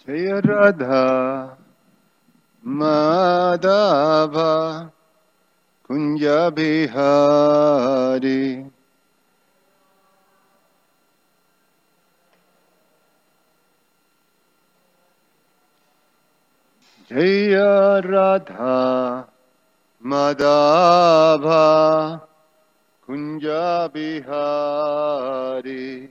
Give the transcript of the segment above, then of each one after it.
Jaya Radha Madhava Kunja Bihari Jaya Radha Madhava Kunja Bihari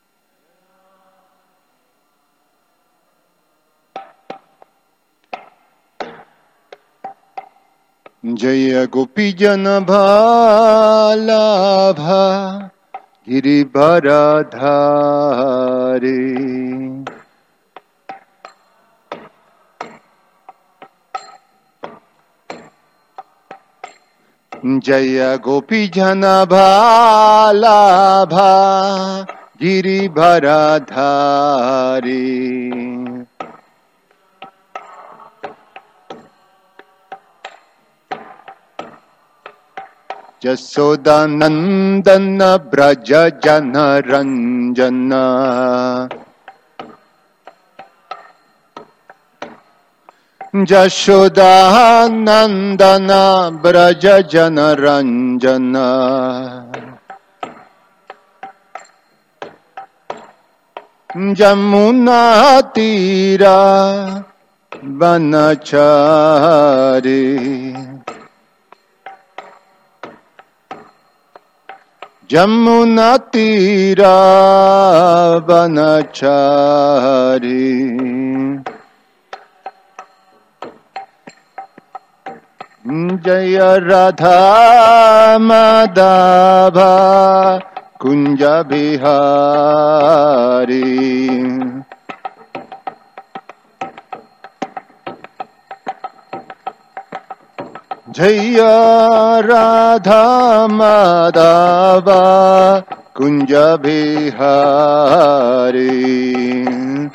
Jaya Gopijana Bhalabha Giribharadhari Jaya Gopijana Bhalabha Giribharadhari Jasodanandana Braja Jana Ranjana Jashodanandana Braja Jana Ranjana Jamuna Tira Vanachari Jamuna Tira Vanachari Jaya Radha Madhava Kunja Bihari Jaya Radha Madhava Kunja Bihari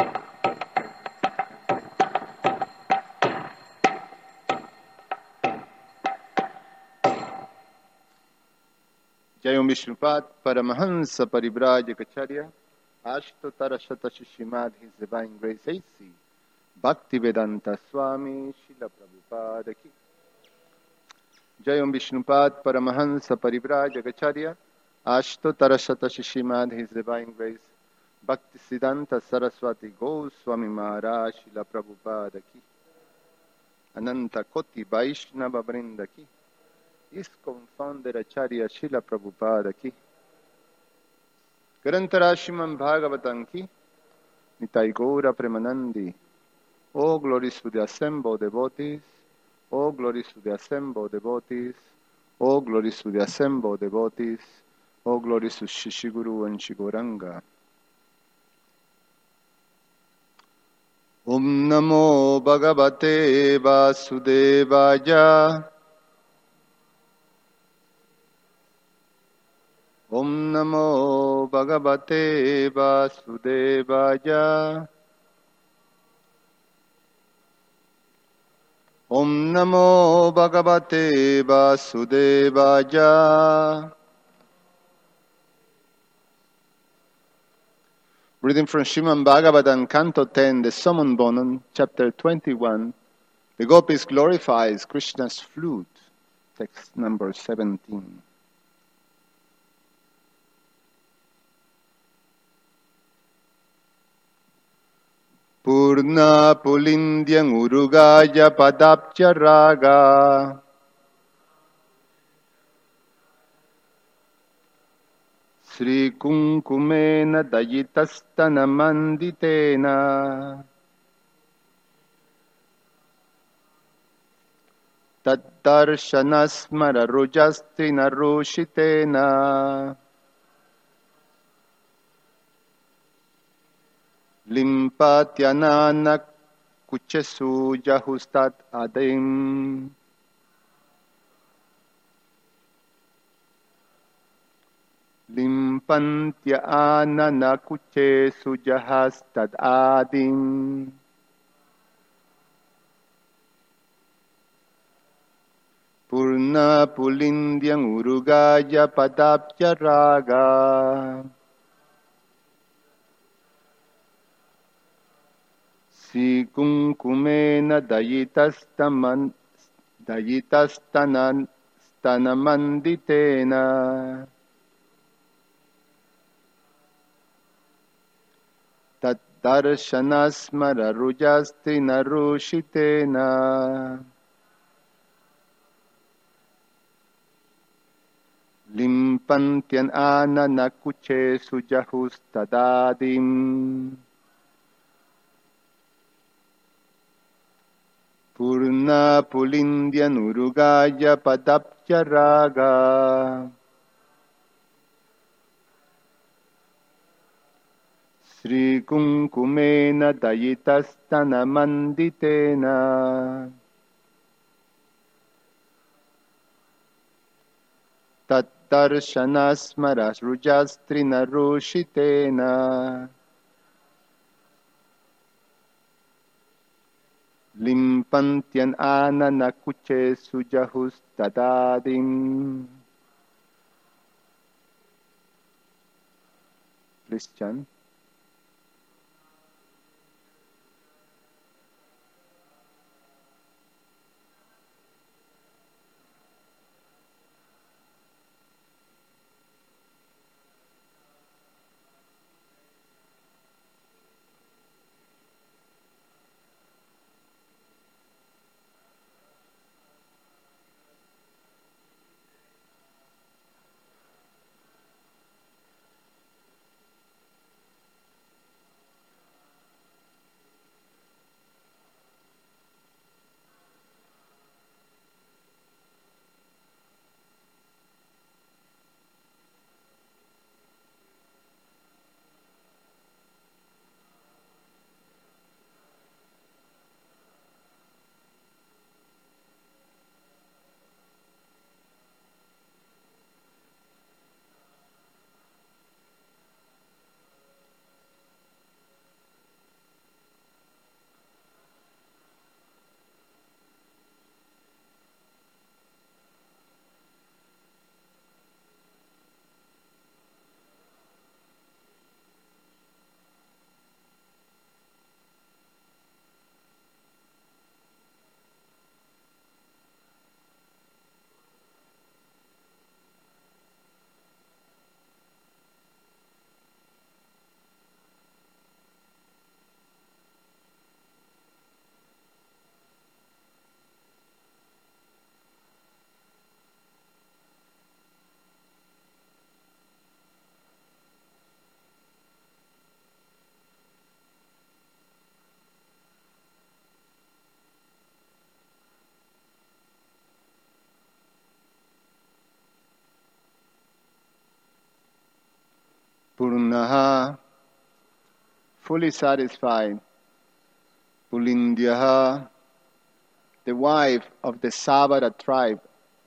Jai Om Vishnupad Paramahansa Parivrajacharya Ashtotara Shatashishimad His Divine Grace A.C. Bhaktivedanta Swami Srila Prabhupada Ki Jai Om Vishnupad Paramahansa Parivrajacharya Ashtotara Shatashishimad His Divine Grace Bhaktisiddhanta Saraswati Goswami Maharaj Srila Prabhupada Ki Ananta Koti Vaishnava Vrinda Ki ISKCON Founder Acharya Srila Prabhupada Ki Grantara Srimad Bhagavatam Ki Nitai Gaura Premanandi. Oh, glories to the assembled devotees. Oh, glories to the assembled devotees. Oh, glories to the assembled devotees. Oh, glories to Shishiguru and Shigoranga. Om Namo Bhagavate Vasudevaya. Om Namo Bhagavate Vasudevaya. Om Namo Bhagavate Vasudevaya. Reading from Srimad Bhagavatam, Canto 10, the Summon Bonan, Chapter 21. The Gopis glorifies Krishna's flute. Text number 17. Purna Pulindyam Urugaya Padapcha Raga Sri Kunkumena Dayitastana Manditena Taddarshanasmara Rujastina Rushitena Limpatyanana Kuchesu Jahustat Adim Limpantya Anana Kuchesu Jahastad Adim Purna Pulindyam Urugaya Padapya Raga Sri Kunkumena Dayitastanan Stanamanditena Darshanasmara Rujastina Rushitena Limpantyan Ananakuche Sujahustadadim Purna Pulindya Nurugaya Padapya Raga Sri Kunkumena Dayitastana Manditena Tatdarshanasmara Rujastrina Rushitena Limpantyan Ananakuche Sujahustadadim. Please chant. Purnaha, fully satisfied. Pulindyaha, the wife of the Savara tribe.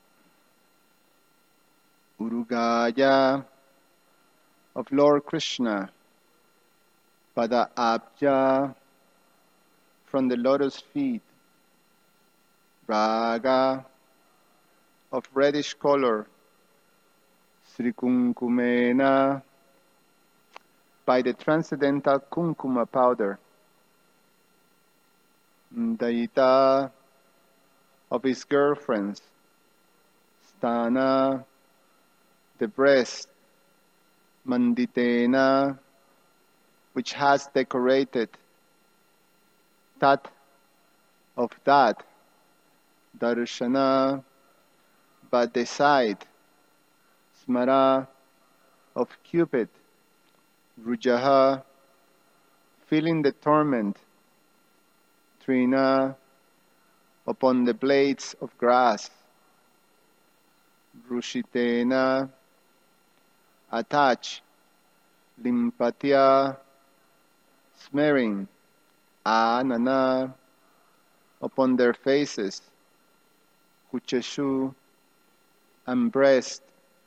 Urugaya, of Lord Krishna. Pada Abja, from the lotus feet. Raga, of reddish color. Sri Kunkumena, by the transcendental Kunkuma powder. Dayita, of his girlfriends. Stana, the breast. Manditena, which has decorated. Tat, of that. Darshana, by the side. Smara, of Cupid. Rujaha, feeling the torment. Trina, upon the blades of grass. Rushitena, attach. Limpatya, smearing. Anana, upon their faces. Kucheshu, and breast.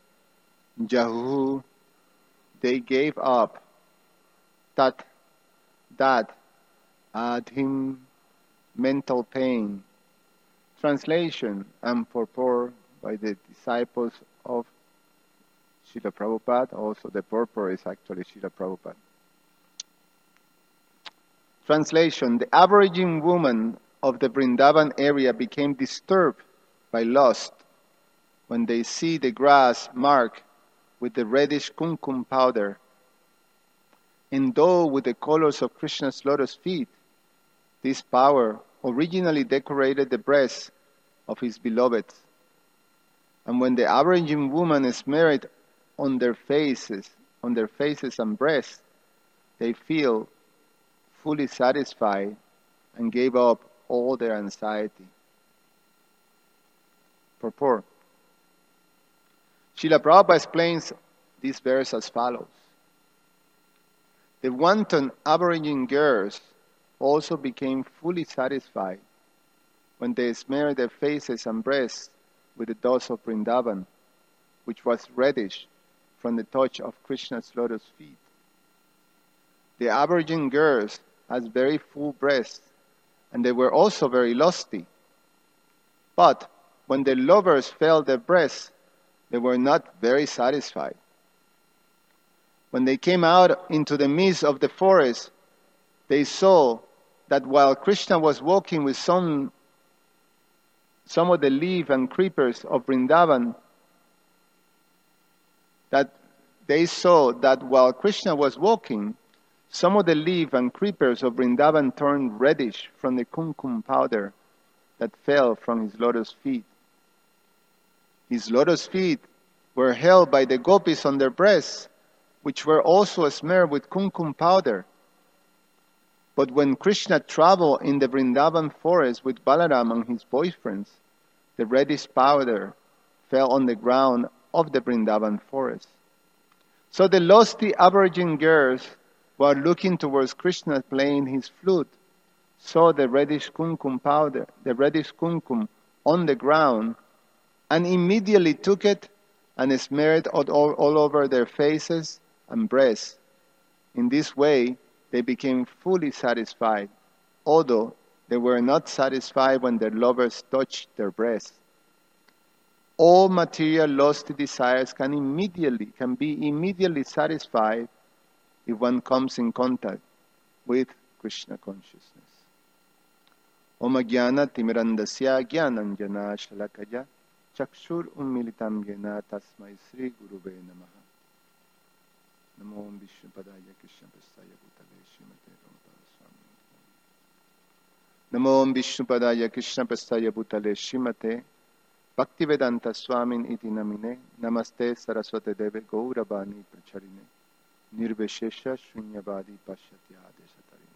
Jahu, they gave up. Tat, that. Adhim, mental pain. Translation and purport by the disciples of Srila Prabhupada. Also the purport is actually Srila Prabhupada. Translation: the aborigine woman of the Vrindavan area became disturbed by lust when they see the grass marked with the reddish kumkum powder, endowed with the colors of Krishna's lotus feet. This power originally decorated the breasts of his beloved, and when the aborigine woman smeared on their faces and breasts, they feel fully satisfied and gave up all their anxiety. Purport. Srila Prabhupada explains this verse as follows. The wanton aborigine girls also became fully satisfied when they smeared their faces and breasts with the dust of Vrindavan, which was reddish from the touch of Krishna's lotus feet. The aborigine girls had very full breasts, and they were also very lusty. But when their lovers felt their breasts, they were not very satisfied. When they came out into the midst of the forest, they saw that while Krishna was walking with some of the leaves and creepers of Vrindavan, that they saw that while Krishna was walking, some of the leaves and creepers of Vrindavan turned reddish from the kumkum powder that fell from his lotus feet. His lotus feet were held by the gopis on their breasts, which were also smeared with kumkum powder. But when Krishna traveled in the Vrindavan forest with Balaram and his boyfriends, the reddish powder fell on the ground of the Vrindavan forest. So the lusty aborigine girls, while looking towards Krishna playing his flute, saw the reddish kumkum powder, the reddish kumkum on the ground, and immediately took it and smeared it all over their faces and breasts. In this way, they became fully satisfied, although they were not satisfied when their lovers touched their breasts. All material lusty desires can be immediately satisfied if one comes in contact with Krishna consciousness. Om Jnana Timirandasya Jnananjana Shalakaya Chakshur Ummilitam Yena Tasmai Sri Gurube Namaha. Namo Om Vishnupadaya Krishna Prestaya Bhutale Srimate Ramapala Swami. Namo Om Vishnupadaya Krishna Prestaya Bhutale Srimate Bhaktivedanta Swamin iti namine Namaste Saraswate Deve Gauravani Pracharine Nirveshesha Shunyavadi Pashyati Adeshatarine.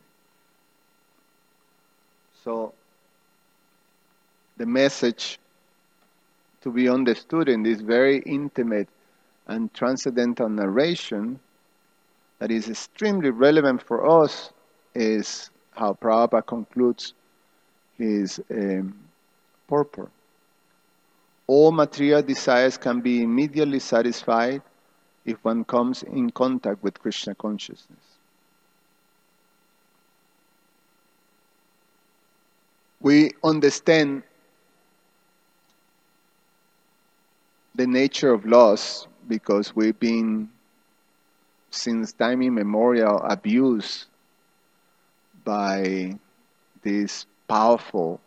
So, the message to be understood in this very intimate and transcendental narration that is extremely relevant for us is how Prabhupada concludes his purport. All material desires can be immediately satisfied if one comes in contact with Krishna consciousness. We understand the nature of loss because we've been, since time immemorial, abused by this powerful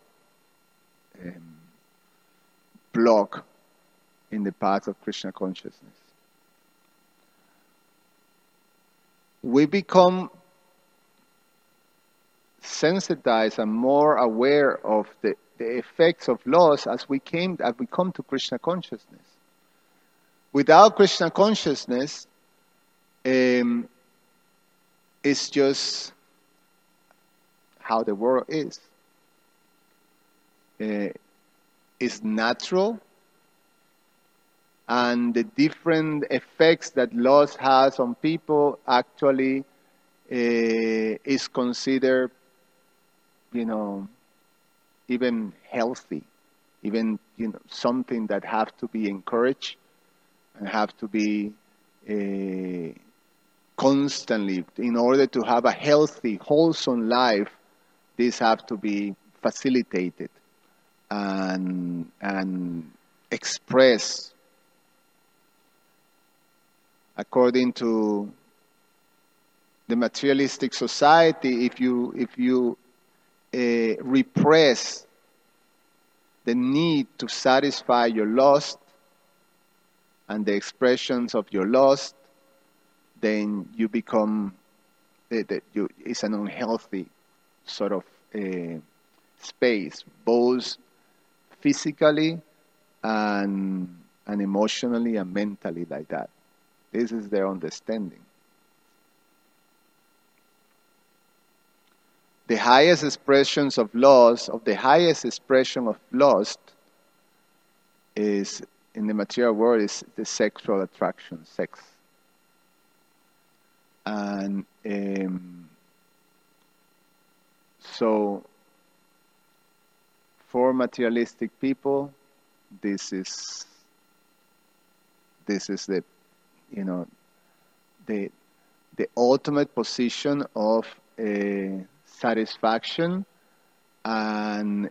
block in the path of Krishna consciousness. We become sensitized and more aware of the effects of loss as we come to Krishna consciousness. Without Krishna consciousness, it's just how the world is. It's natural, and the different effects that loss has on people actually is considered, even healthy, even something that have to be encouraged and have to be constantly, in order to have a healthy, wholesome life, these have to be facilitated and expressed according to the materialistic society, if you repress the need to satisfy your lust and the expressions of your lust, then you become it's an unhealthy sort of space, both physically and emotionally and mentally, like that. This is their understanding. The highest expressions of lust, the highest expression of lust is, in the material world, is the sexual attraction, sex. And so for materialistic people, this is the, the ultimate position of satisfaction, and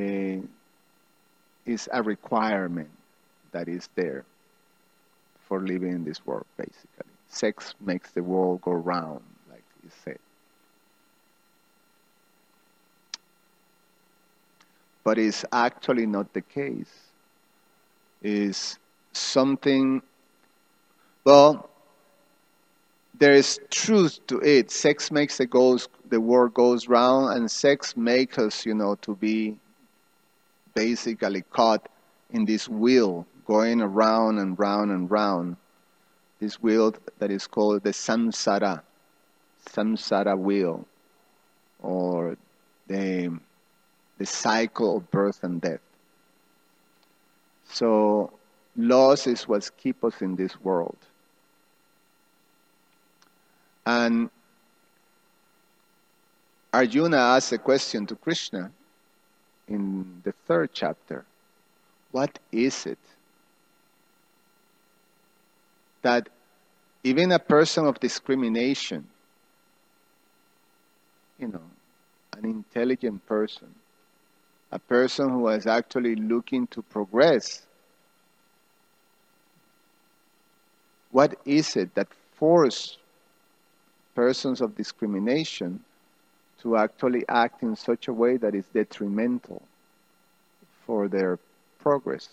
is a requirement that is there for living in this world, basically. Sex makes the world go round, like you said. But it's actually not the case. It's something, well, there is truth to it. Sex makes the world goes round, and sex makes us, to be basically caught in this wheel, going around and round and round. This wheel that is called the samsara wheel, or the cycle of birth and death. So loss is what keeps us in this world. And Arjuna asked a question to Krishna in the 3rd chapter. What is it that even a person of discrimination, an intelligent person, a person who is actually looking to progress, what is it that forces persons of discrimination to actually act in such a way that is detrimental for their progress?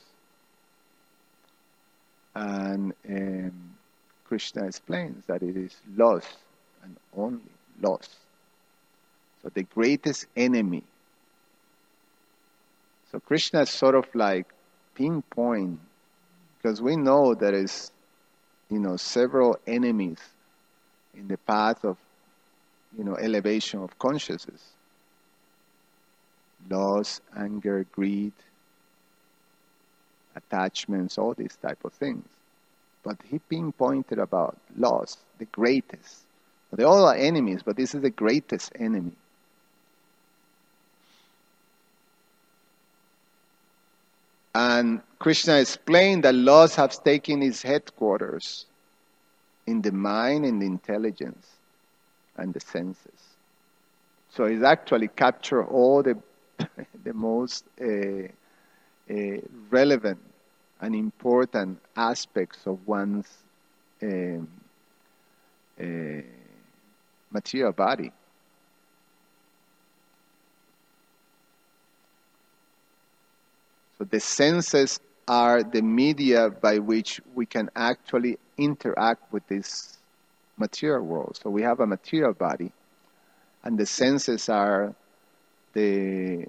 And Krishna explains that it is loss, and only loss. So the greatest enemy. So Krishna is sort of like pinpoint, because we know there is, several enemies in the path of, elevation of consciousness. Loss, anger, greed, attachments, all these type of things. But he pinpointed about loss, the greatest. They all are enemies, but this is the greatest enemy. And Krishna explained that loss has taken its headquarters in the mind and the intelligence and the senses. So it's actually captured all the most relevant and important aspects of one's material body. So the senses are the media by which we can actually interact with this material world. So we have a material body, and the senses are the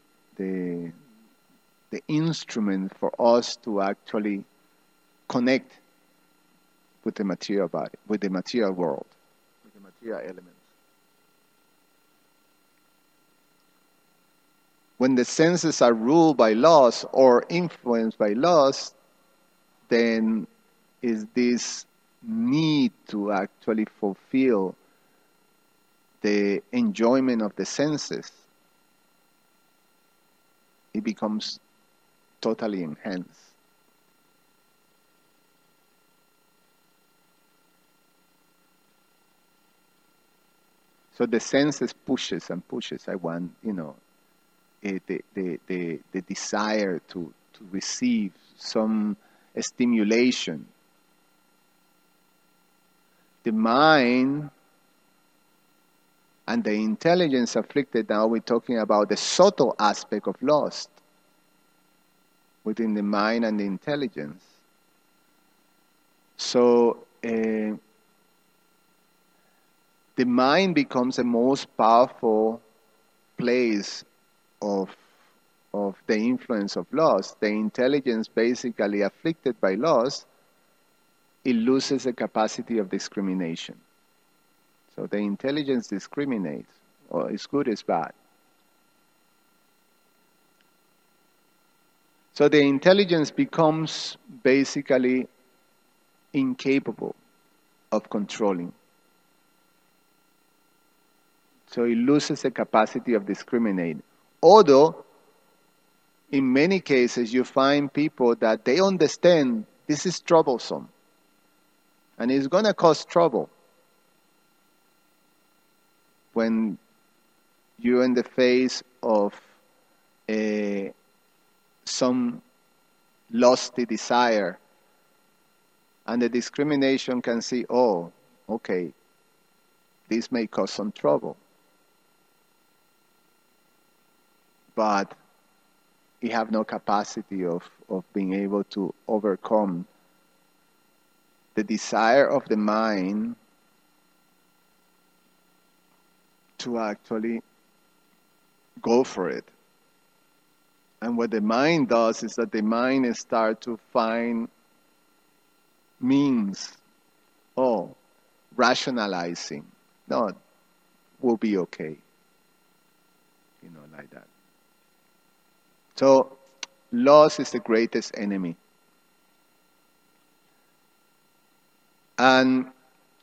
instrument for us to actually connect with the material body, with the material world, with the material elements. When the senses are ruled by laws or influenced by laws, then is this need to actually fulfill the enjoyment of the senses, it becomes totally enhanced. So the senses pushes and pushes. I want, the desire to receive some stimulation. The mind And the intelligence afflicted, now we're talking about the subtle aspect of lust within the mind and the intelligence. So the mind becomes the most powerful place of the influence of lust. The intelligence basically afflicted by lust, it loses the capacity of discrimination. So the intelligence discriminates, or is good, is bad. So the intelligence becomes basically incapable of controlling. So it loses the capacity of discriminating. Although, in many cases, you find people that they understand this is troublesome and it's going to cause trouble when you're in the face of some lusty desire, and the discrimination can see, oh, okay, this may cause some trouble. But you have no capacity of being able to overcome the desire of the mind to actually go for it. And what the mind does is that the mind starts to find means, rationalizing. No, we'll be okay. Like that. So, lust is the greatest enemy. And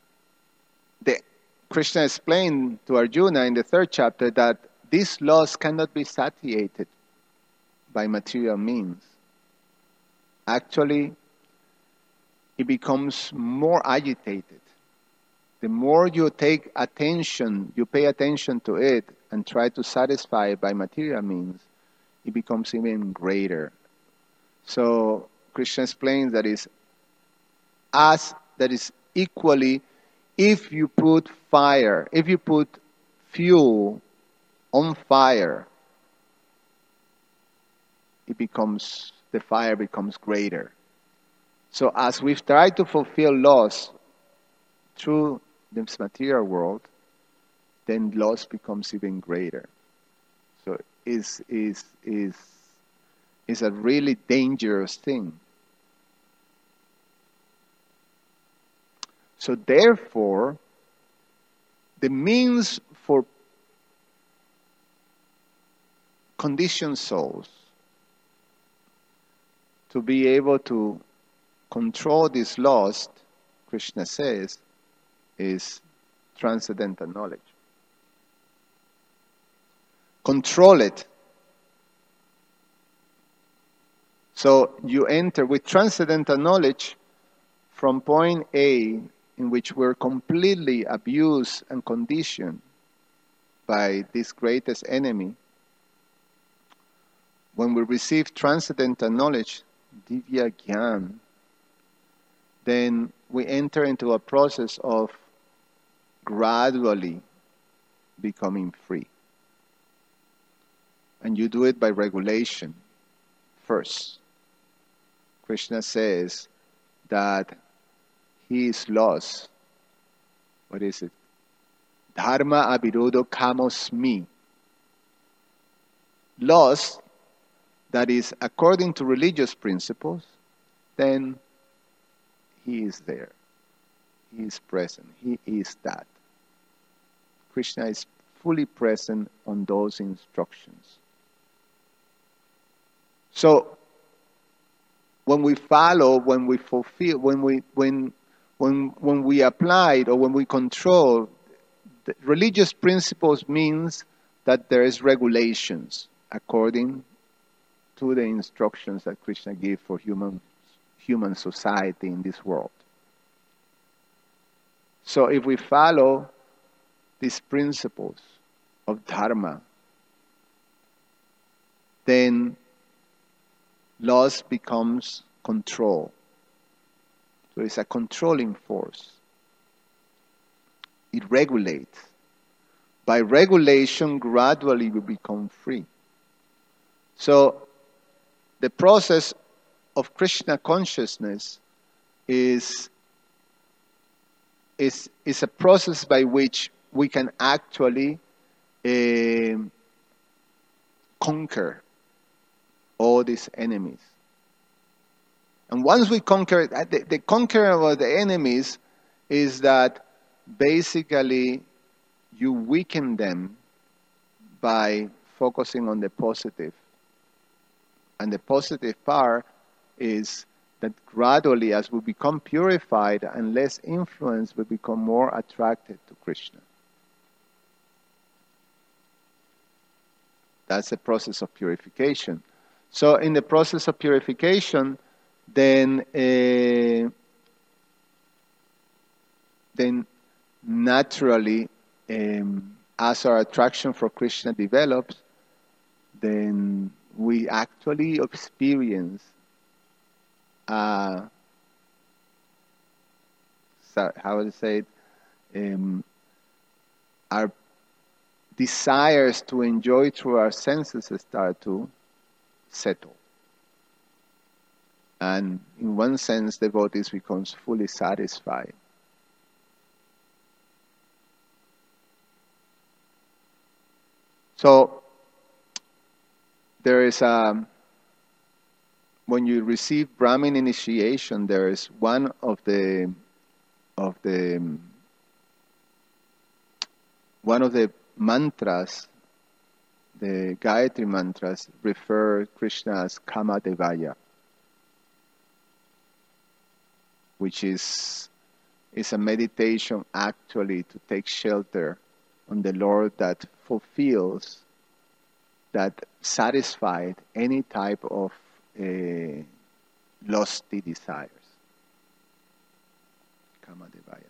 Krishna explained to Arjuna in the 3rd chapter that this lust cannot be satiated by material means. Actually, it becomes more agitated. The more you take attention, you pay attention to it and try to satisfy it by material means, it becomes even greater. So Krishna explains that is equally, if you put fuel on fire, the fire becomes greater. So as we've tried to fulfill laws through this material world, then loss becomes even greater. So is a really dangerous thing. So therefore, the means for conditioned souls to be able to control this lust, Krishna says, is transcendental knowledge. Control it. So you enter with transcendental knowledge from point A, in which we're completely abused and conditioned by this greatest enemy. When we receive transcendental knowledge, Divya Gyan, then we enter into a process of gradually becoming free. And you do it by regulation first. Krishna says that he is lost. What is it? Dharma abirodo kamosmi. Lost, that is according to religious principles, then he is there. He is present. He is that. Krishna is fully present on those instructions. So, when we follow, when we fulfill, when we apply it or when we control, the religious principles means that there is regulations according to the instructions that Krishna gave for human society in this world. So if we follow these principles of Dharma, then loss becomes control. So it's a controlling force. It regulates. by regulation, gradually we become free. So the process of Krishna consciousness is a process by which we can actually conquer all these enemies. And once we conquer, the conquering of the enemies is that basically you weaken them by focusing on the positive. And the positive part is that gradually, as we become purified and less influenced, we become more attracted to Krishna. That's the process of purification. So in the process of purification, then naturally, as our attraction for Krishna develops, then we actually experience how would I say it? Our desires to enjoy through our senses start to settle. And in one sense, devotees becomes fully satisfied. So there is when you receive Brahmin initiation, there is one of the mantras, the Gayatri mantras, refer Krishna as Kamadevaya, which is a meditation actually to take shelter on the Lord that fulfills, that satisfied any type of lusty desires. Kamadevaya.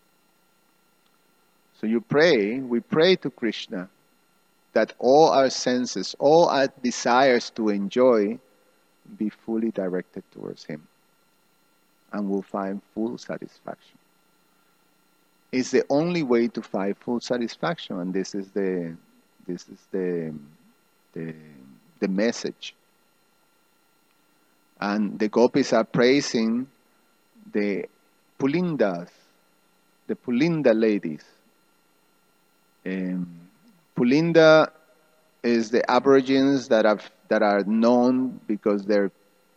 So we pray to Krishna that all our senses, all our desires to enjoy be fully directed towards Him. And we'll find full satisfaction. It's the only way to find full satisfaction, and this is the message. And the gopis are praising the Pulindas, the Pulinda ladies. Pulinda is the Aborigines that are known because they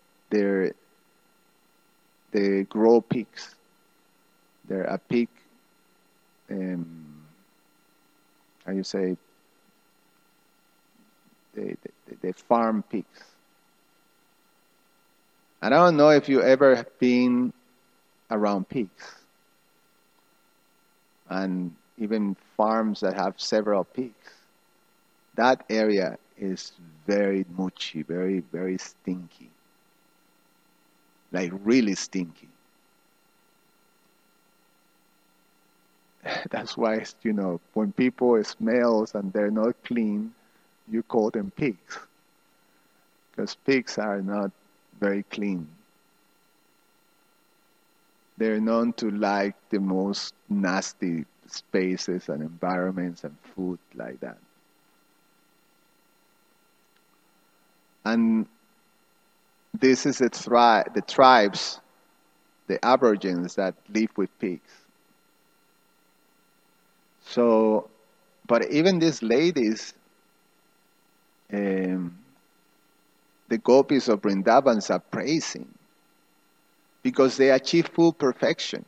grow pigs. They're a pig. How you say? They farm pigs. And I don't know if you ever have been around pigs, and even farms that have several pigs. That area is very muchi, very, very stinky. Like really stinky. That's why, when people smells and they're not clean, you call them pigs. Because pigs are not very clean. They're known to like the most nasty spaces and environments and food like that. And this is the tribes, the Aborigines that live with pigs. So, but even these ladies, the gopis of Vrindavan are praising because they achieve full perfection.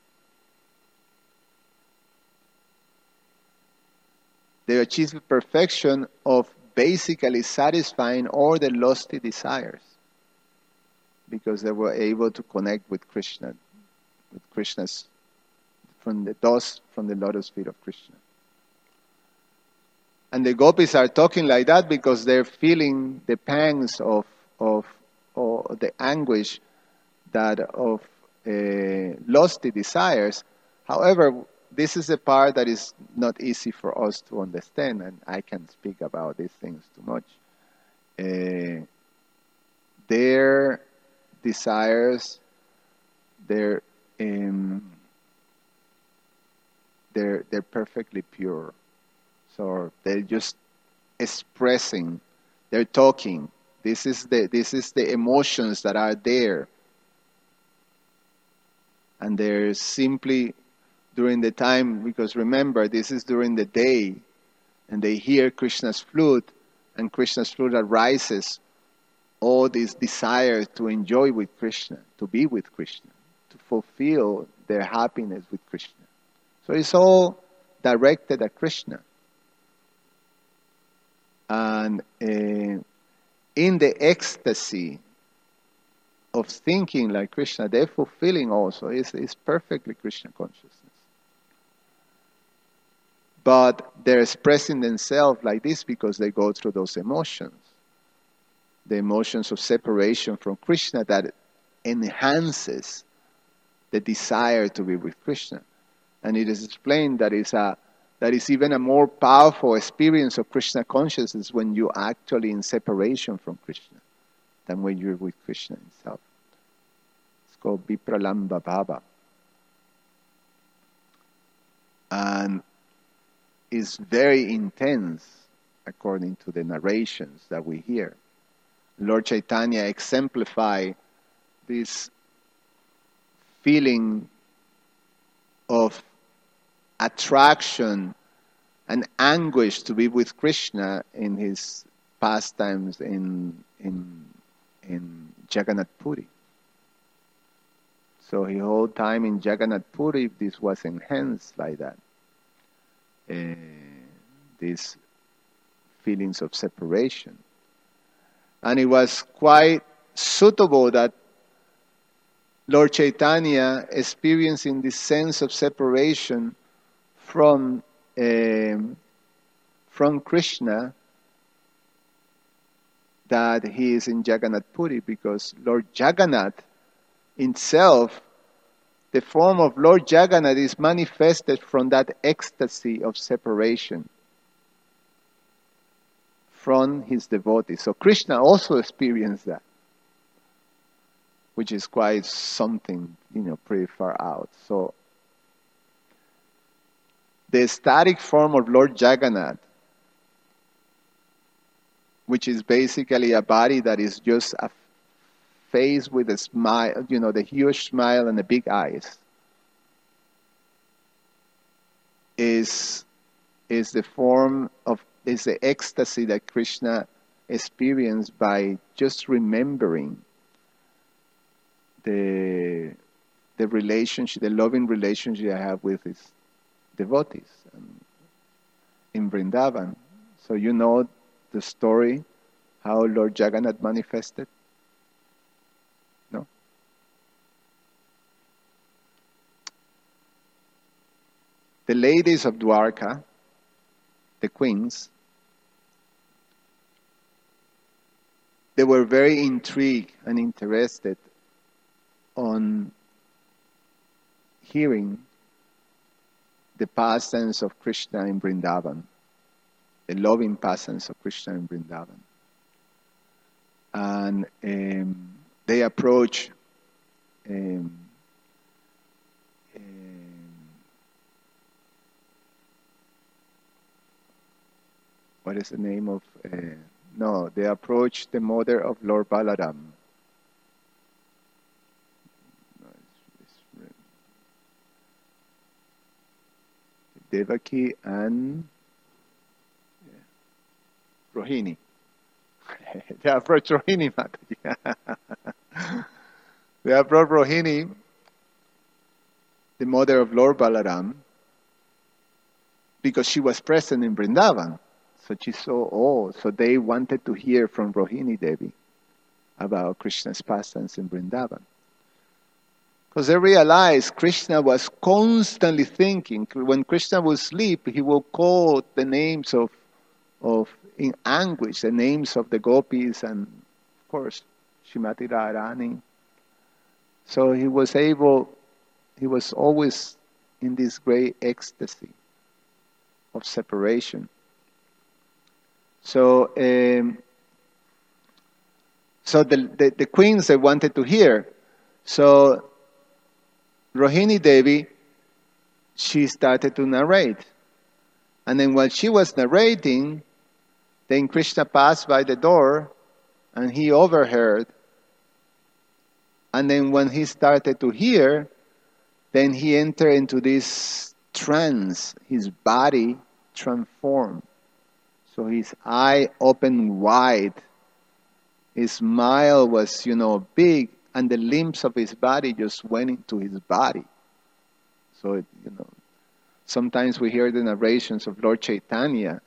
They achieve perfection of basically satisfying all the lusty desires because they were able to connect with Krishna, with Krishna's from the dust from the lotus feet of Krishna. And the gopis are talking like that because they're feeling the pangs of the anguish that of lusty desires. However, this is a part that is not easy for us to understand, and I can't speak about these things too much. Their desires, they're perfectly pure. or they're just expressing, they're talking. This is the emotions that are there. And they're simply during the time, because remember, this is during the day, and they hear Krishna's flute, and Krishna's flute arises all this desire to enjoy with Krishna, to be with Krishna, to fulfill their happiness with Krishna. So it's all directed at Krishna. And in the ecstasy of thinking like Krishna, they're fulfilling also. It's perfectly Krishna consciousness. But they're expressing themselves like this because they go through those emotions. The emotions of separation from Krishna that enhances the desire to be with Krishna. And it is explained that is even a more powerful experience of Krishna consciousness when you're actually in separation from Krishna than when you're with Krishna himself. It's called Vipralamba Bhava. And it's very intense according to the narrations that we hear. Lord Chaitanya exemplified this feeling of attraction and anguish to be with Krishna in his pastimes in Jagannath Puri. So the whole time in Jagannath Puri, this was enhanced like that. These feelings of separation. And it was quite suitable that Lord Chaitanya experiencing this sense of separation from Krishna, that he is in Jagannath Puri, because Lord Jagannath himself, the form of Lord Jagannath is manifested from that ecstasy of separation from his devotees. So Krishna also experienced that, which is quite something, pretty far out. So the ecstatic form of Lord Jagannath, which is basically a body that is just a face with a smile, the huge smile and the big eyes, is the ecstasy that Krishna experienced by just remembering the relationship, the loving relationship I have with his devotees in Vrindavan. So you know the story, how Lord Jagannath manifested? No? The ladies of Dwarka, the queens, they were very intrigued and interested on hearing the pastimes of Krishna in Vrindavan, the loving pastimes of Krishna in Vrindavan. And they approach what is the name of... they approached the mother of Lord Balaram. Devaki and Rohini. They approached Rohini Mataji. They approached Rohini, the mother of Lord Balaram, because she was present in Vrindavan. So she saw, so they wanted to hear from Rohini Devi about Krishna's pastimes in Vrindavan. Because they realized Krishna was constantly thinking. When Krishna would sleep, he will call the names of in anguish, the names of the gopis and, of course, Shrimati Radharani. So he was always in this great ecstasy of separation. So, the queens, they wanted to hear. So Rohini Devi, she started to narrate. And then while she was narrating, then Krishna passed by the door and he overheard. And then when he started to hear, then he entered into this trance. His body transformed. So his eye opened wide. His smile was, big, and the limbs of his body just went into his body. So, sometimes we hear the narrations of Lord Chaitanya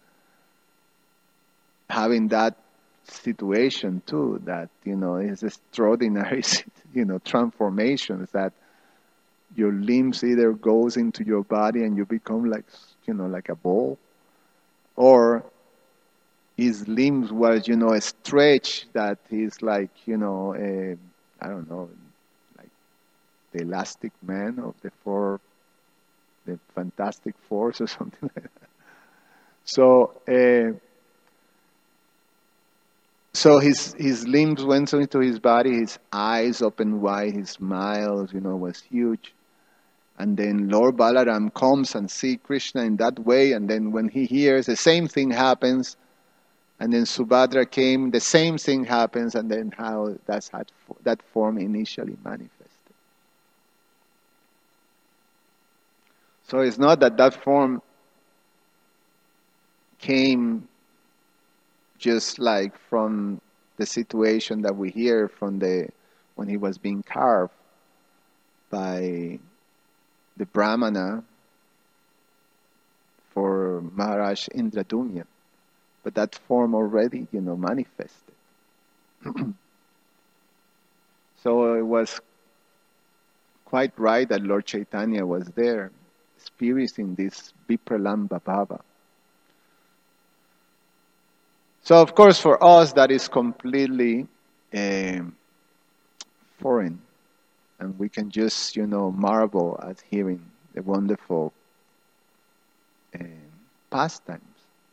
having that situation too, that, is extraordinary, transformations, that your limbs either goes into your body and you become like, like a ball, or his limbs was, stretched that he's like, I don't know, like the Elastic Man of the Fantastic Force or something like that. So his limbs went into his body, his eyes opened wide, his smile, was huge. And then Lord Balaram comes and sees Krishna in that way, and then when he hears, the same thing happens. And then Subhadra came, the same thing happens, and then how that form initially manifested. So it's not that form came just like from the situation that we hear from when he was being carved by the Brahmana for Maharaj Indradumya. But that form already, manifested. So it was quite right that Lord Chaitanya was there, experiencing this Vipralamba Bhava. So of course for us that is completely foreign. And we can just, marvel at hearing the wonderful pastimes.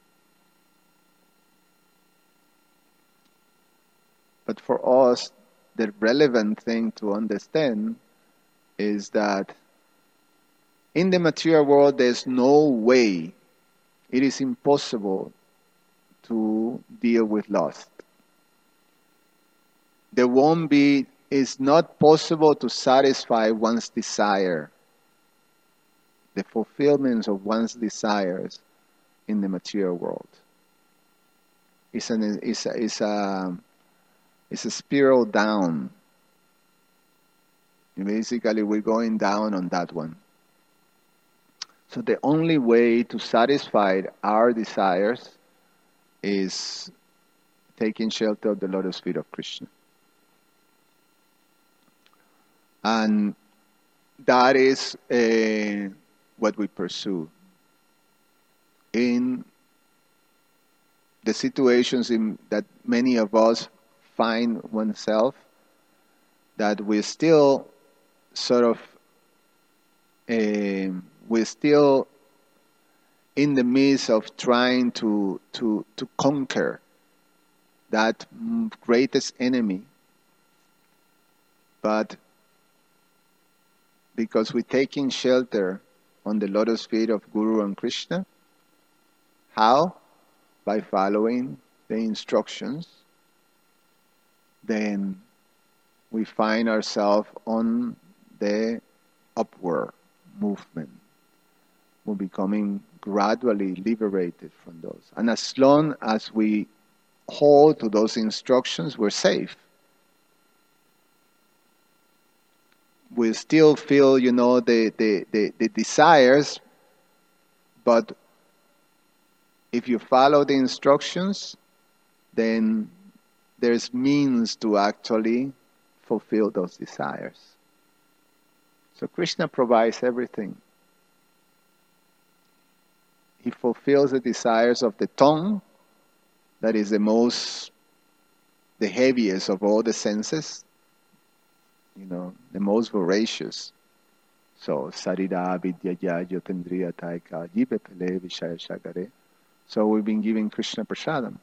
But for us, the relevant thing to understand is that in the material world, there's no way, it is impossible to deal with lust. It's not possible to satisfy one's desire, the fulfillment of one's desires in the material world. It's a spiral down. Basically, we're going down on that one. So the only way to satisfy our desires is taking shelter of the lotus feet of Krishna. And that is what we pursue. In the situations that many of us find oneself, that we're still sort of, we're still in the midst of trying to conquer that greatest enemy, but because we're taking shelter on the lotus feet of Guru and Krishna. How? By following the instructions. Then we find ourselves on the upward movement. We're becoming gradually liberated from those. And as long as we hold to those instructions, we're safe. We still feel, the desires, but if you follow the instructions, then there's means to actually fulfill those desires. So Krishna provides everything. He fulfills the desires of the tongue, that is the heaviest of all the senses, the most voracious. So, Sarida Vidyaya Jyotindriya Taika Jivepele Vishaya Shagare. So we've been giving Krishna Prasadam.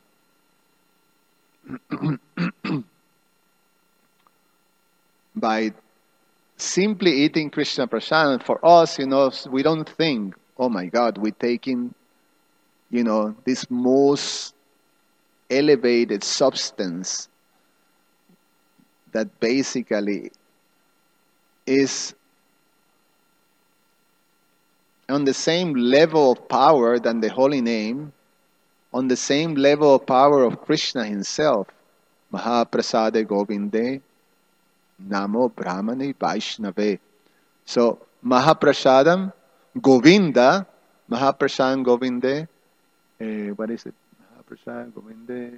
By simply eating Krishna Prasadam, for us, we don't think, oh my God, we're taking this most elevated substance that basically is on the same level of power than the holy name, on the same level of power of Krishna himself. Mahaprasade Govinde Namo Brahmane Vaishnave. So Mahaprasadam Govinda, Mahaprasad Govinde, what is it? Mahaprasad Govinde,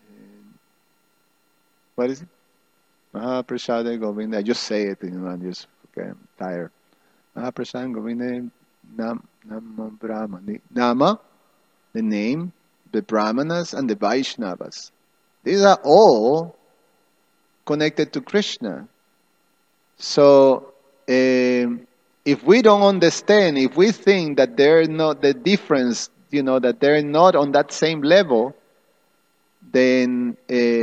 what is it? Mahaprasade Govinda. I just say it, I just okay, I'm tired. Mahaprasad Govinde Nama Brahmane. Nama, the name, the Brahmanas and the Vaishnavas. These are all connected to Krishna. So, if we don't understand, if we think that they're not the difference, that they're not on that same level, then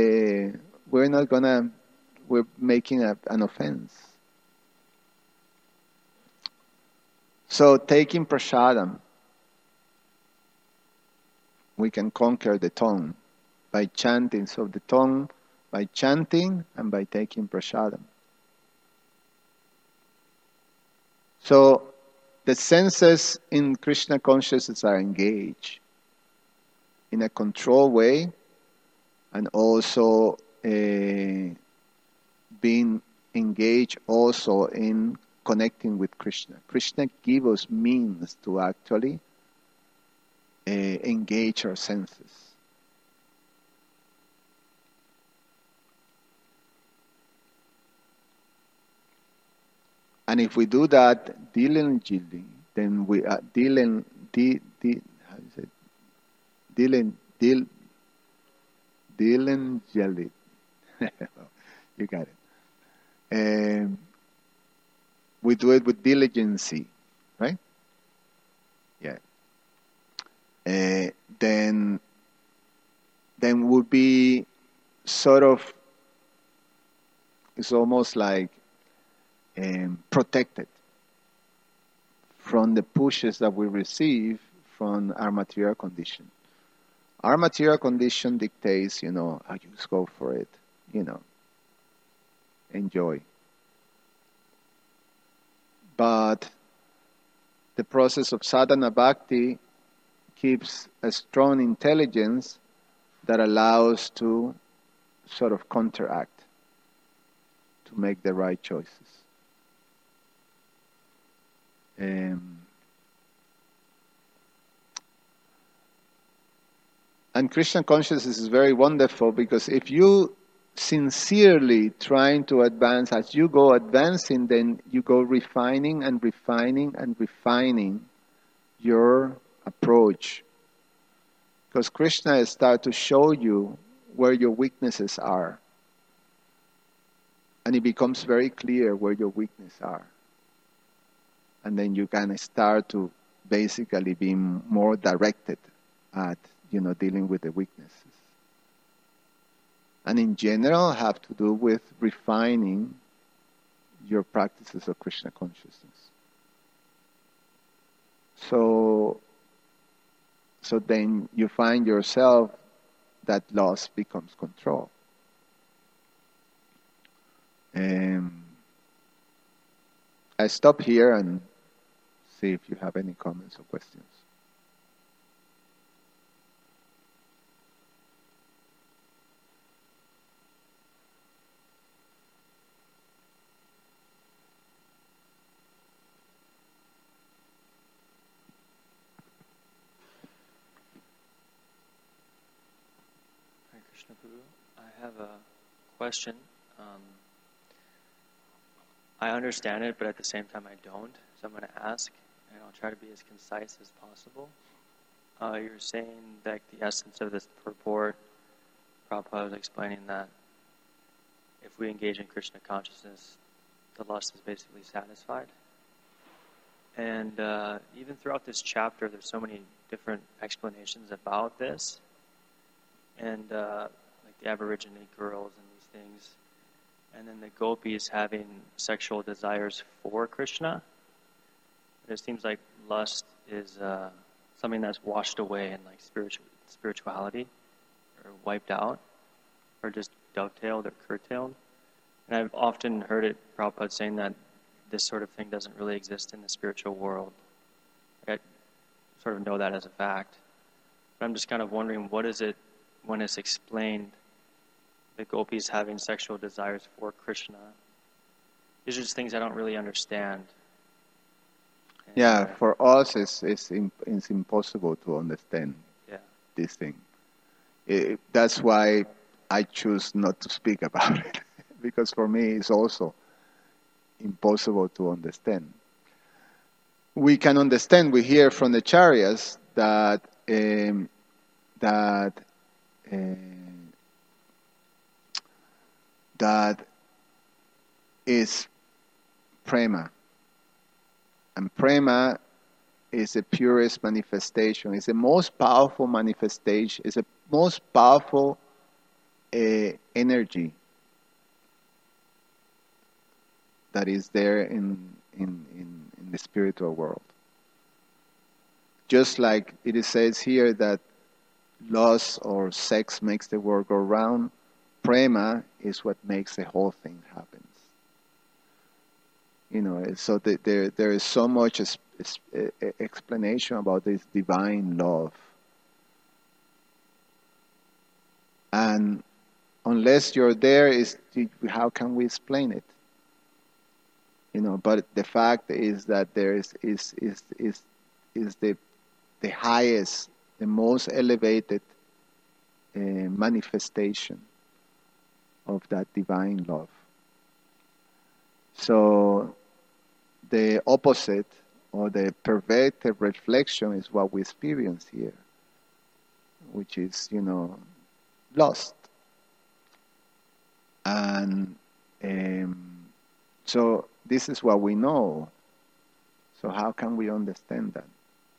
we're making an offense. So, taking prasadam, we can conquer the tongue by chanting. So, the tongue by chanting and by taking prasadam. So, the senses in Krishna consciousness are engaged in a controlled way, and also being engaged also in connecting with Krishna. Krishna gives us means to actually engage our senses. And if we do that diligently, then we are diligently. You got it. We do it with diligence, right? Yeah. Then would be sort of. It's almost like protected from the pushes that we receive from our material condition. Our material condition dictates, I just go for it, enjoy. But the process of sadhana bhakti keeps a strong intelligence that allows to sort of counteract, to make the right choices. And Krishna consciousness is very wonderful, because if you sincerely trying to advance, as you go advancing, then you go refining and refining and refining your approach. Because Krishna starts to show you where your weaknesses are. And it becomes very clear where your weaknesses are. And then you can start to basically be more directed at, dealing with the weaknesses. And in general, have to do with refining your practices of Krishna consciousness. So then you find yourself that loss becomes control. I stop here and see if you have any comments or questions. Hare Krishna Guru, I have a question. I understand it, but at the same time I don't. So I'm going to ask, and I'll try to be as concise as possible. You're saying that the essence of this purport, Prabhupada was explaining that if we engage in Krishna consciousness, the lust is basically satisfied. And even throughout this chapter, there's so many different explanations about this. And like the Aborigine girls and these things. And then the gopis having sexual desires for Krishna. It seems like lust is something that's washed away in like spirituality, or wiped out, or just dovetailed or curtailed. And I've often heard it, Prabhupada saying that this sort of thing doesn't really exist in the spiritual world. I sort of know that as a fact. But I'm just kind of wondering, what is it when it's explained the gopis having sexual desires for Krishna? These are just things I don't really understand. And, Yeah, for us, it's impossible to understand this thing. That's why I choose not to speak about it, because for me it's also impossible to understand. We can understand, we hear from the Acharyas that that is prema. And prema is the purest manifestation. It's the most powerful manifestation. It's the most powerful energy that is there in the spiritual world. Just like it says here that lust or sex makes the world go round, prema is what makes the whole thing happen. So there is so much explanation about this divine love. And unless you're there, how can we explain it? But the fact is that there is the highest, the most elevated manifestation of that divine love. So the opposite, or the perverted reflection, is what we experience here, which is, lust. And so this is what we know. So how can we understand that?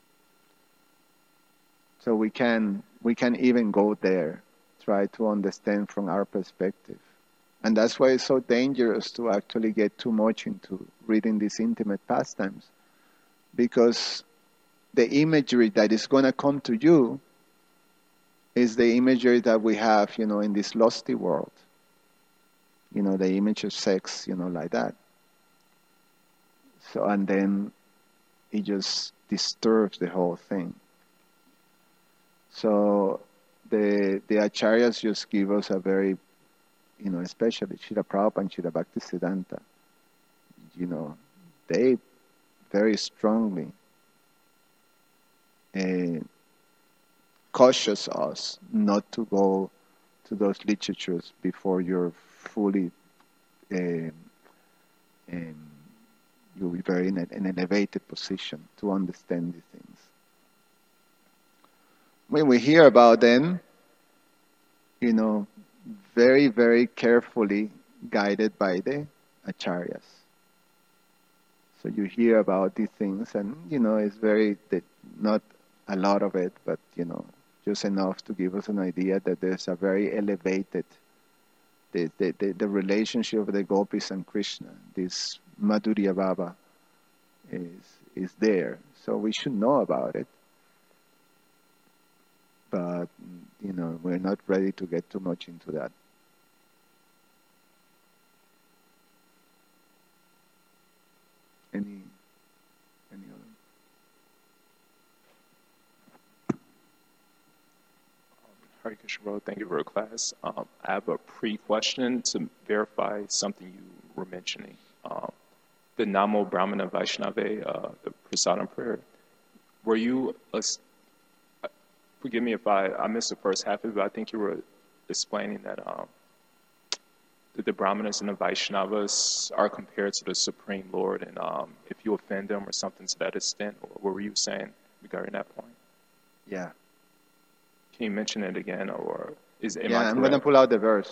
So we can even go there, try to understand from our perspective. And that's why it's so dangerous to actually get too much into reading these intimate pastimes, because the imagery that is going to come to you is the imagery that we have, in this lusty world. The image of sex, like that. So, and then it just disturbs the whole thing. So the Acharyas just give us a very, especially Srila Prabhupada and Srila Bhaktisiddhanta, they very strongly cautious us not to go to those literatures before you're fully you'll be very in an elevated position to understand these things. When we hear about them, very, very carefully guided by the Acharyas. So you hear about these things, and it's very, not a lot of it, but just enough to give us an idea that there's a very elevated, the relationship of the gopis and Krishna, this Madhurya Bhava, is there. So we should know about it. But we're not ready to get too much into that. Any other? Hare Krishna, thank you for your class. I have a pre-question to verify something you were mentioning. The Namo Brahmana Vaishnave, the Prasadam prayer. Were you, forgive me if I missed the first half of it, but I think you were explaining that the Brahmanas and the Vaishnavas are compared to the Supreme Lord, and if you offend them or something to that extent, or what were you saying regarding that point? Yeah. Can you mention it again, or is it? I'm going to pull out the verse.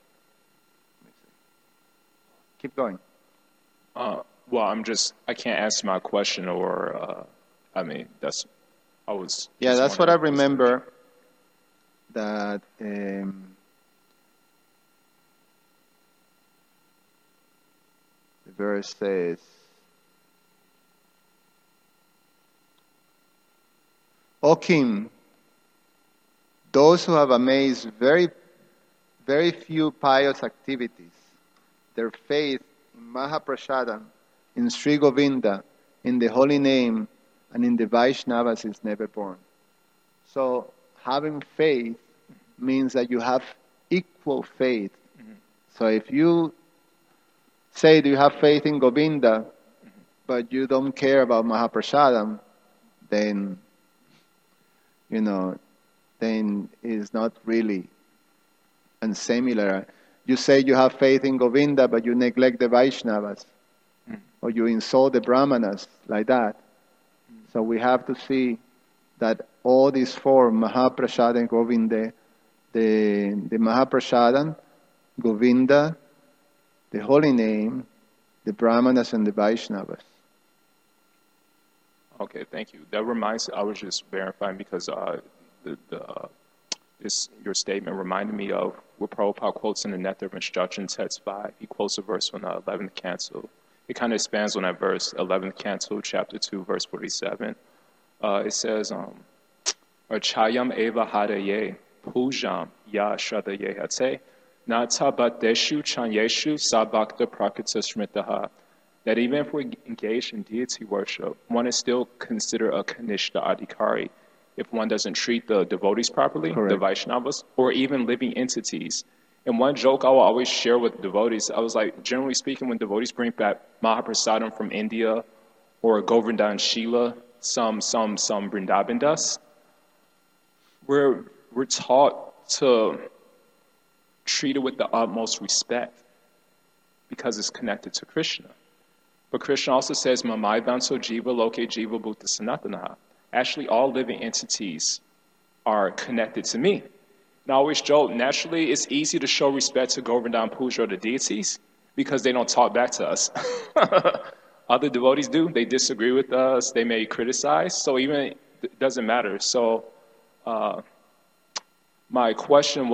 Keep going. Well, I can't answer my question, or that's what I remember. That the verse says, O king, those who have amazed very, very few pious activities, their faith in Mahaprasadam, in Sri Govinda, in the holy name, and in the Vaishnavas is never born. So having faith means that you have equal faith. Mm-hmm. So if you say that you have faith in Govinda, but you don't care about Mahaprasadam, then, then it's not really and similar. You say you have faith in Govinda, but you neglect the Vaishnavas, or you insult the Brahmanas, like that. So we have to see that all these four, Mahaprasadam, Govinda, the Mahaprasadam, Govinda, the holy name, the Brahmanas, and the Vaishnavas. Okay, thank you. That reminds. I was just verifying because your statement reminded me of what Prabhupada quotes in the Nectar of Instruction, Text 5. He quotes a verse from the 11th Canto. It kind of expands on that verse, 11th Canto, chapter 2, verse 47. It says, Archayam eva hadaye, pujam ya shadaye hate, nata bateshu chanyeshu sabhakta prakita smritaha. That even if we're engaged in deity worship, one is still considered a Kanishta Adhikari if one doesn't treat the devotees properly, Correct. The Vaishnavas, or even living entities. And one joke I will always share with devotees, I was like, generally speaking, when devotees bring back Mahaprasadam from India or Govardhan Shila, some Vrindavan Das, we're taught to treat it with the utmost respect because it's connected to Krishna. But Krishna also says, Mamaivanso Jiva Loke Jiva Bhuta Sanatanaha. Actually, all living entities are connected to me. And I always joke, naturally, it's easy to show respect to Govardhan Puja or the deities because they don't talk back to us. Other devotees do. They disagree with us. They may criticize. So even it doesn't matter. So my question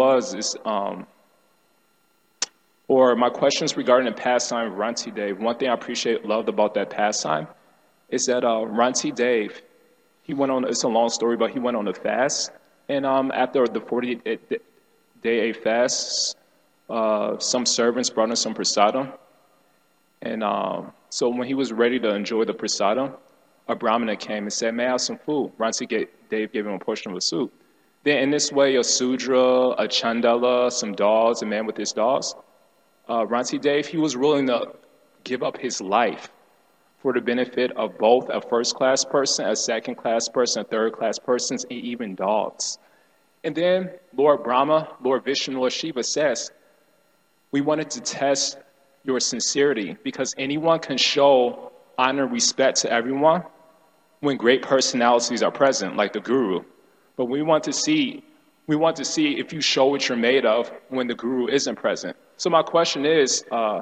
my questions regarding the pastime of Ranti Dev. One thing I loved about that pastime is that Ranti Dev, he went on, it's a long story, but he went on a fast. And after the 40-day fast, some servants brought him some prasadam. And so when he was ready to enjoy the prasadam, a brahmana came and said, may I have some food? Ranti Dev gave him a portion of the soup. Then in this way, a Sudra, a Chandala, some dogs, a man with his dogs, Ranti Dev, he was willing to give up his life for the benefit of both a first-class person, a second-class person, a third-class person, and even dogs. And then Lord Brahma, Lord Vishnu, Lord Shiva says, we wanted to test your sincerity because anyone can show honor and respect to everyone when great personalities are present, like the Guru. But we want to see if you show what you're made of when the Guru isn't present. So my question is,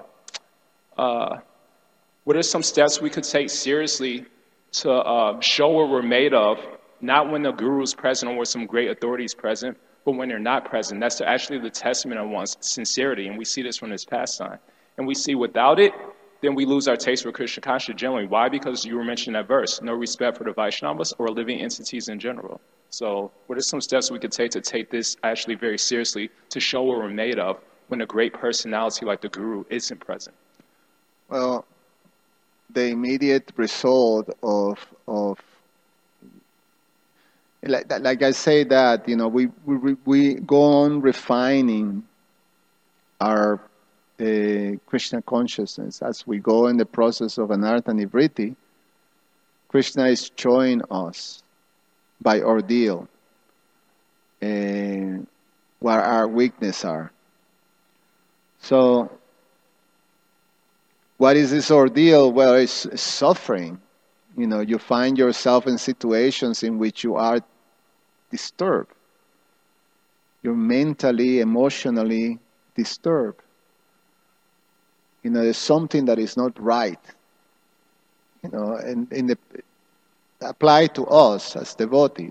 what are some steps we could take seriously to show what we're made of, not when the Guru is present or when some great authority is present, but when they're not present? That's actually the testament of one's sincerity, and we see this from this pastime. And we see without it, then we lose our taste for Krishna consciousness generally. Why? Because you were mentioning that verse, no respect for the Vaishnavas or living entities in general. So what are some steps we could take to take this actually very seriously to show what we're made of when a great personality like the Guru isn't present? Well, the immediate result of like I say that, we go on refining our Krishna consciousness as we go in the process of anartha nivritti. Krishna is showing us by ordeal where our weaknesses are. So what is this ordeal? Well, it's suffering. You find yourself in situations in which you are disturbed. You're mentally, emotionally disturbed. There's something that is not right. And apply to us as devotees,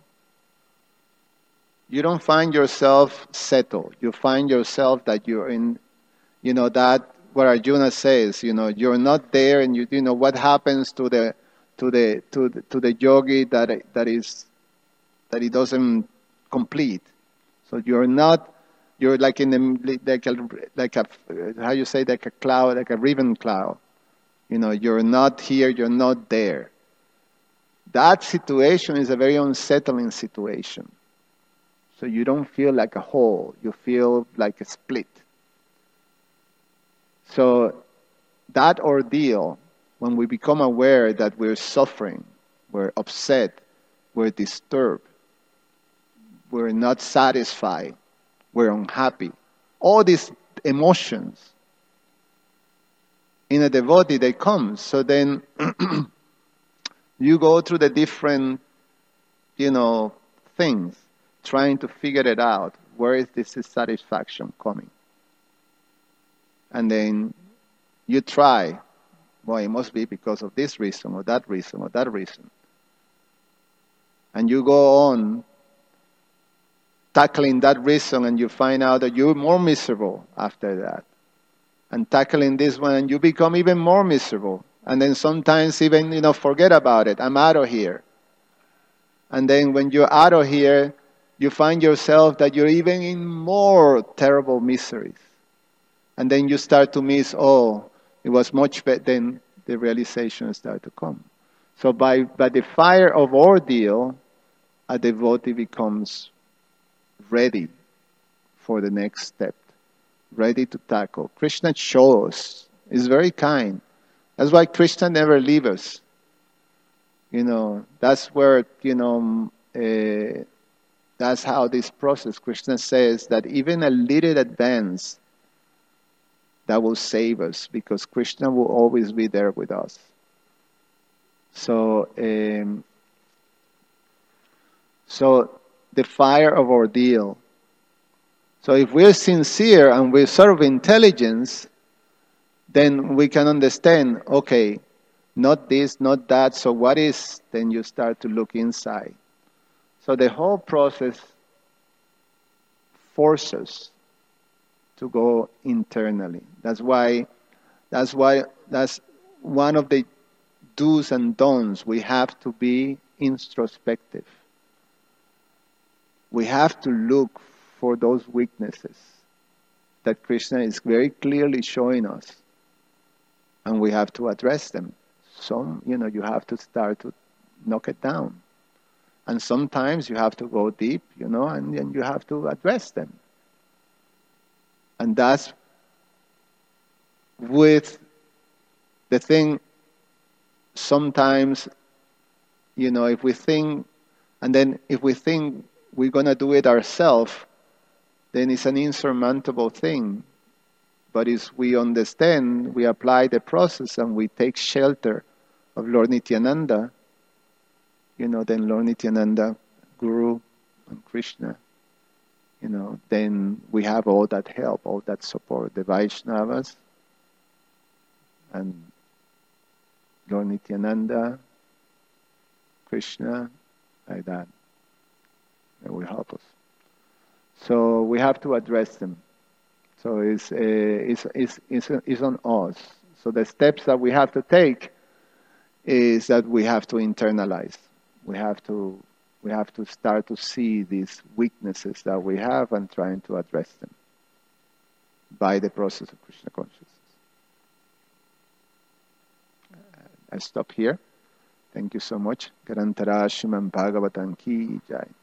You don't find yourself settled. You find yourself that you're in, that what Arjuna says, you're not there, and what happens to the yogi that is that it doesn't complete. So you're like in like a how you say, like a cloud, like a ribbon cloud. You're not here, you're not there. That situation is a very unsettling situation. So you don't feel like a whole, you feel like a split. So that ordeal, when we become aware that we're suffering, we're upset, we're disturbed, we're not satisfied, we're unhappy, all these emotions, in a devotee, they come. So then you go through the different, things, trying to figure it out. Where is this satisfaction coming? And then you try. Well, it must be because of this reason or that reason or that reason. And you go on tackling that reason, and you find out that you're more miserable after that. And tackling this one, and you become even more miserable. And then sometimes even, forget about it. I'm out of here. And then when you're out of here, you find yourself that you're even in more terrible miseries. And then you start to miss, it was much better. Then the realization starts to come. So by the fire of ordeal, a devotee becomes ready for the next step, ready to tackle. Krishna shows, is very kind. That's why Krishna never leaves us. That's where, that's how this process, Krishna says that even a little advance, that will save us, because Krishna will always be there with us. So, the fire of ordeal. So if we're sincere and we serve intelligence, then we can understand, okay, not this, not that, so what is? Then you start to look inside. So the whole process forces to go internally. That's one of the do's and don'ts. We have to be introspective. We have to look for those weaknesses that Krishna is very clearly showing us, and we have to address them. Some, you have to start to knock it down. And sometimes you have to go deep, and then you have to address them. And that's with the thing, sometimes, if we think we're going to do it ourselves, then it's an insurmountable thing. But if we understand, we apply the process, and we take shelter of Lord Nityananda, then Lord Nityananda, Guru, and Krishna, then we have all that help, all that support, the Vaishnavas, and Lord Nityananda, Krishna, like that. They will help us. So we have to address them. So it's on us. So the steps that we have to take is that we have to internalize. We have to start to see these weaknesses that we have and trying to address them by the process of Krishna consciousness. I stop here. Thank you so much. Garantara Shriman Bhagavatam Ki Jai.